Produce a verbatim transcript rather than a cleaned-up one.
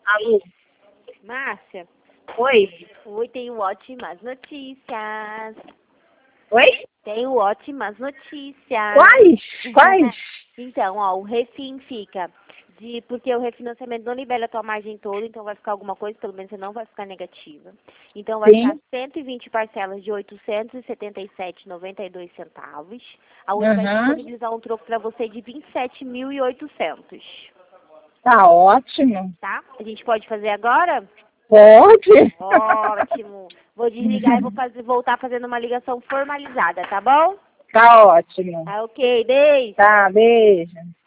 Alô? Márcia, Oi? oi, tenho ótimas notícias. Oi? Tenho ótimas notícias. Quais? Quais? Então, ó, o refim fica de... Porque o refinanciamento não libera a tua margem toda, então vai ficar alguma coisa, pelo menos você não vai ficar negativa. Então vai ficar Sim. cento e vinte parcelas de oitocentos e setenta e sete reais e noventa e dois centavos. A Uni vai Uhum. disponibilizar um troco para você de vinte e sete mil e oitocentos. Tá ótimo. Tá? A gente pode fazer agora? Pode? Ótimo. Vou desligar e vou fazer, voltar fazendo uma ligação formalizada, tá bom? Tá ótimo. Tá ok, beijo. Tá, beijo.